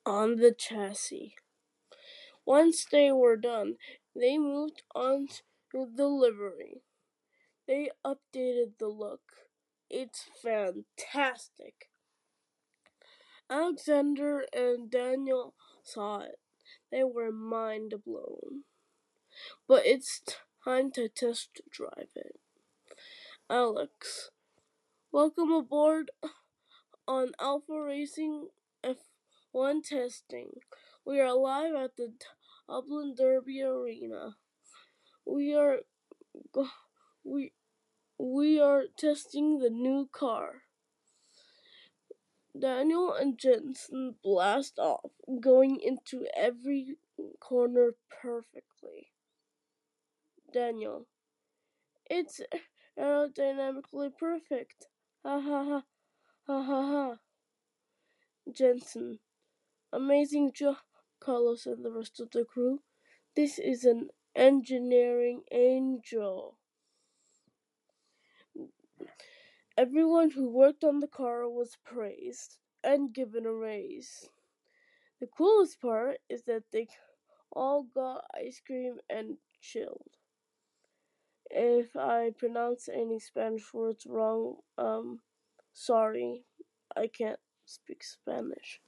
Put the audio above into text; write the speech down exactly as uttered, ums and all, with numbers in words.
on the chassis. Once they were done, they moved on to the livery. They updated the look. It's fantastic. Alexander and Daniel saw it. They were mind blown. But it's time to test drive it. Alex, welcome aboard on Alpha Racing F one testing. We are live at the Dublin Derby Arena. We are we we are testing the new car. Daniel and Jensen blast off, going into every corner perfectly. Daniel, it's aerodynamically perfect. Ha ha ha ha ha ha. Jensen, amazing job, Carlos and the rest of the crew. This is an engineering angel. Everyone who worked on the car was praised and given a raise. The coolest part is that they all got ice cream and chilled. If I pronounce any Spanish words wrong, um, sorry, I can't speak Spanish.